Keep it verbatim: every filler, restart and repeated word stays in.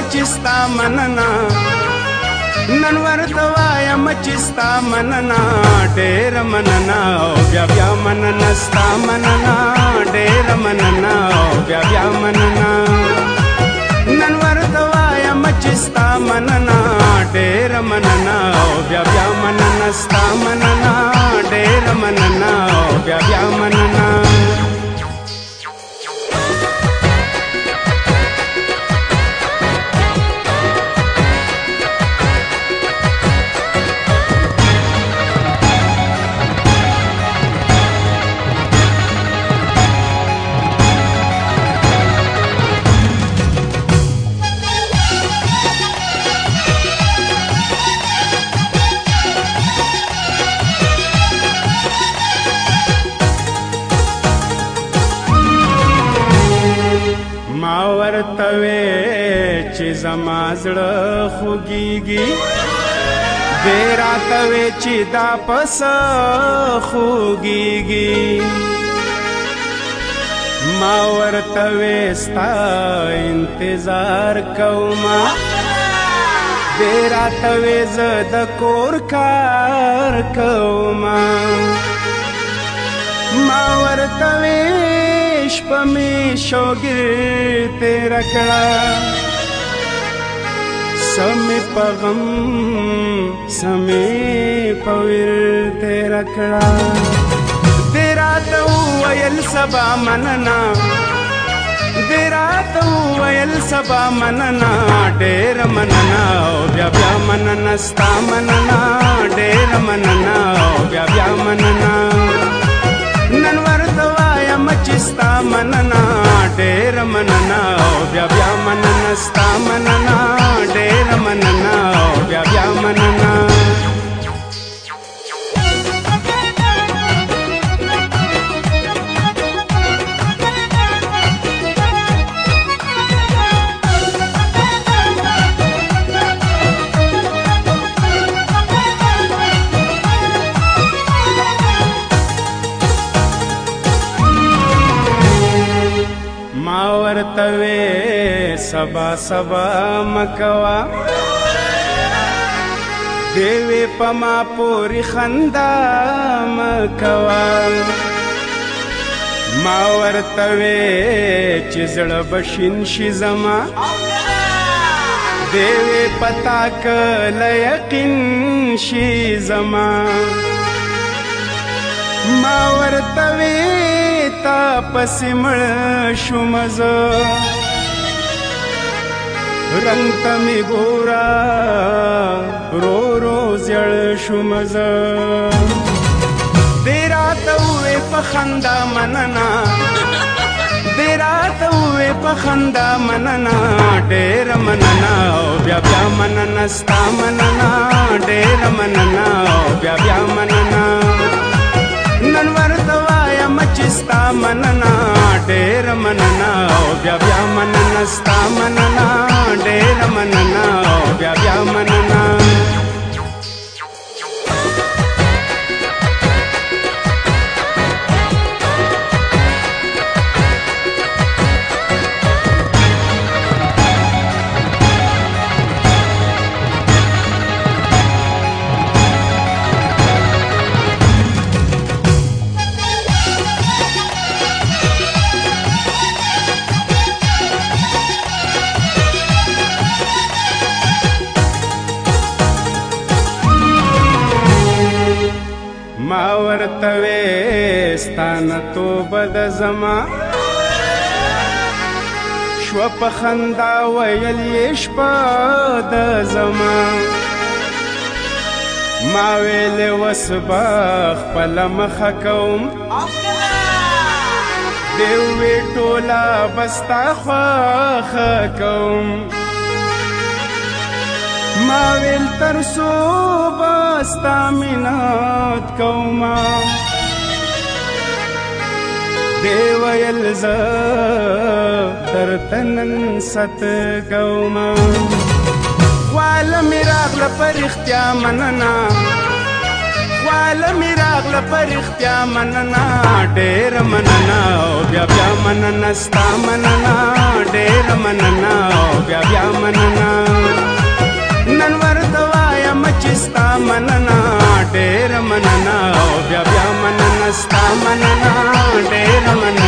چې ستا مننه نن ورته وایم چې ستا مننه ډېره مننه او بیا بیا مننه ستا مننه ډېره مننه او بیا بیا مننه نن ورته وایم چې ستا مننه ډېره مننه او بیا بیا مننه ستا مننه ډېره مننه او بیا بیا مننه ما ورته وې چې زما زړه خوږېږي دی راته وې چې دا پس خوږېږي ما ورته وې ستا انتظار کومه دی راته وې زه د کور کار کومه ما ورته وې شپه مې شوګیر تیره کړه څه مې په غم څه مې په ویر تیره کړه دې راته وویل سبا مننه دې راته وویل سبا مننه ډېره مننه او بیا بیا مننه ستا مننه ډېره مننه او بیا بیا مننه نن ورته وایم چې ستا مننه ډېره مننه او بیا بیا مننه ستا مننه ډېره مننه او بیا بیا مننه ما ورته وې سبا سبا مکوا دی وې په ما پورې خندا مکوا ما ورته وې چې زړه به شین شي زما دی وې پتا کله یقین شي زما ما ورته وې تا پسې مړ شوم زه رنګ ته مې ګوره رو رو زیړ شوم زه دې راته ووې په خندا مننه دې راته ووې په خندا مننه ډېره مننه او بیا بیا مننه ستا مننه ډېره مننه او بیا بیا مننه نن ورته وایم چې ستا مننه ډېره مننه او بیا بیا مننه ستا مننه ډېره مننه او بیا بیا مننه ما ورته وې ستا نه توبه ده زما شوه په خندا ویل یې شپه ده زما ما ویلې اوس به خپله مخه کوم دې ووې ټوله به ستا خوښه کوم ما ویل تر څو به ستا مینات کومه دی ویل زه درته نن ست کومه خواله مې راغله په رښتیا مننه خواله مې راغله په رښتیا مننه ډېره مننه او بیا بیا مننه ستا مننه ډېره مننه او بیا بیا مننا نن ورته وایم چې ستا مننه ډېره مننه او بیا بیا مننه ستا مننه ډېره مننه